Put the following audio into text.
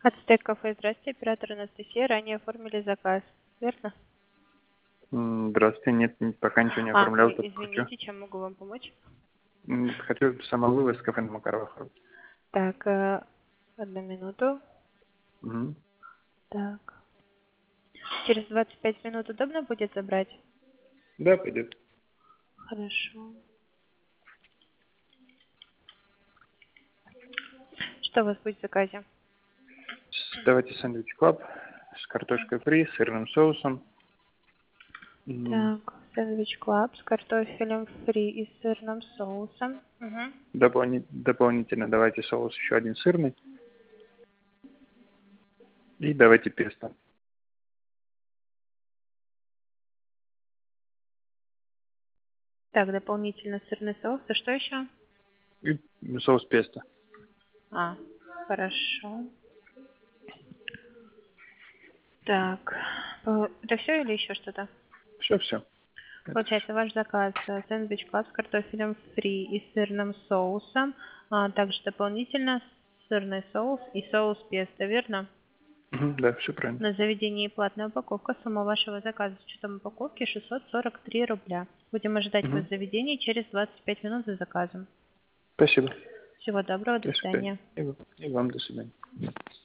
Ацтек кафе, здрасте, оператор Анастасия, ранее оформили заказ, верно? Здравствуйте. Нет, пока ничего не оформлял. Ой, Только хочу. извините, чем могу вам помочь? Хочу самовывоз кафе на Макарова. Так, одну минуту. Угу. Так. Через 25 минут удобно будет забрать? Да, пойдет. Хорошо. Что у вас будет в заказе? Давайте сэндвич клаб с картошкой фри, сырным соусом. Так, сэндвич клаб с картофелем фри и сырным соусом. Угу. Дополнительно давайте соус еще один сырный. И давайте песто. Так, дополнительно сырный соус. А что еще? И соус песто. Хорошо. Так, это все или еще что-то? Все. Получается, ваш заказ сэндвич клаб с картофелем фри и сырным соусом, также дополнительно сырный соус и соус песто, верно? Да, все правильно. На заведении платная упаковка. Сумма вашего заказа с учетом упаковки 643 рубля. Будем ожидать вас в заведении через 25 минут за заказом. Спасибо. Всего доброго, до До свидания. свидания. И вам до свидания.